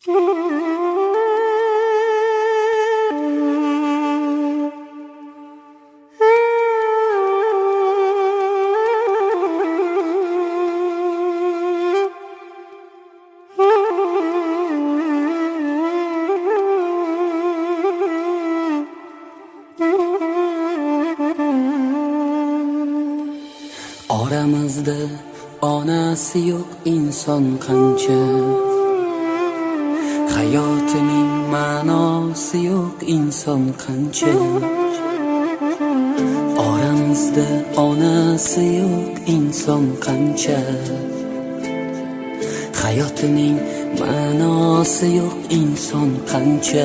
Oramizda onasi yo'q inson qancha, hayotining ma'nosi yo'q inson qancha. Oramizda onasi yo'q inson qancha, hayotining ma'nosi yo'q inson qancha.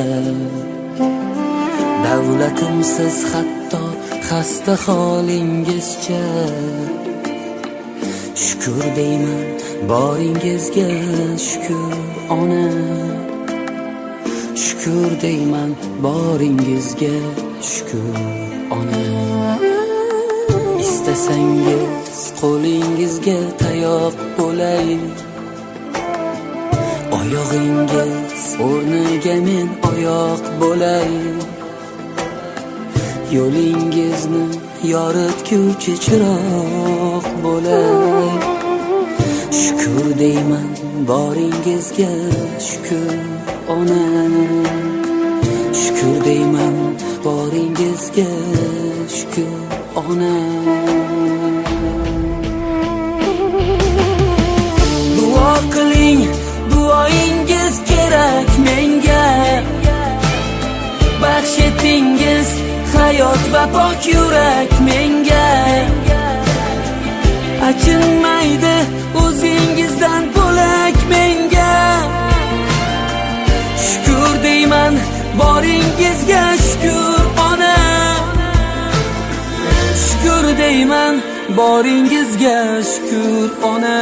Davlatimsiz hatto xasta holingizcha, shukr deyman boringizga shukr ona. Shukr deyman boringizga shukr ona. Istasangiz qo'lingizga tayoq bo'lay, oyog'ingiz o'rniga men oyoq bo'lay. Yo'lingizni yoritguvchi chiroq bo'lay. Shukr deyman boringizga shukr ona. Shukr deyman boringizga shukr ona. Duo qiling, duoingiz kerak menga. Baxsh etingiz hayot va pok yurak menga. Achinmaydi o'zingizdan bo'lak menga. Shukr deyman boringizga shukr ona. Shukr deyman boringizga shukr ona.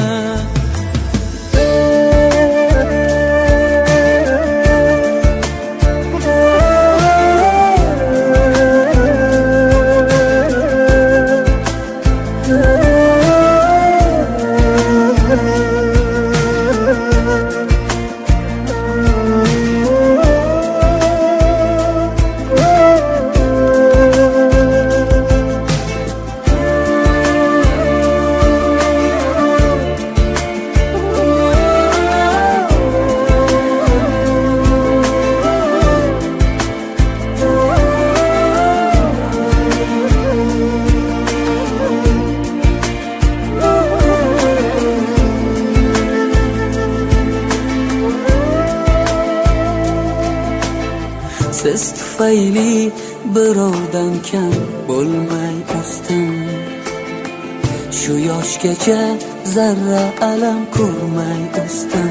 Siz tufayli birovdan kam bo'lmay o'sdim. Shu yoshgacha zarra alam ko'rmay o'sdim.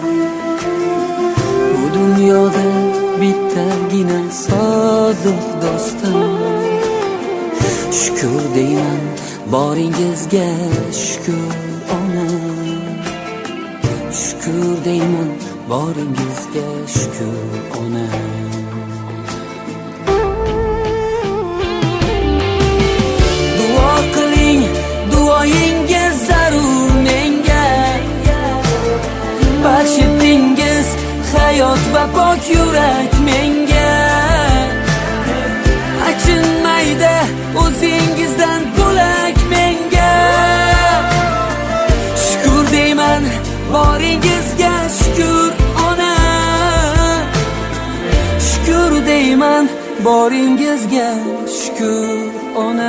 Bu dunyoda bittagina sodiq do'stim. Shukr deyman boringizga shukr ona. Shukr deyman boringizga shukr ona. Duoyingiz zarur menga. Baxsh etingiz hayot va pok yurak menga. Achinmaydi o'zingizdan bo'lak menga. Shukr deyman boringizga shukr ona. Shukr deyman boringizga shukr ona.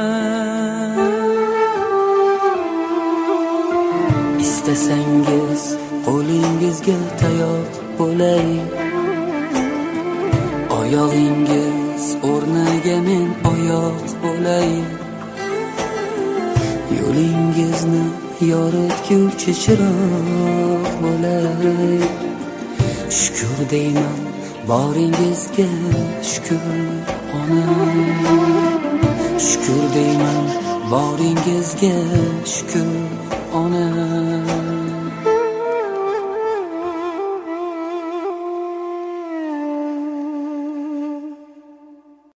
Istasangiz qo'lingizga tayoq bo'lay, oyog'ingiz o'rniga men oyoq bo'lay. Yo'lingizni yoritguvchi chiroq bo'lay. Shukr deyman boringizga shukr ona. Shukr deyman boringizga shukr ona.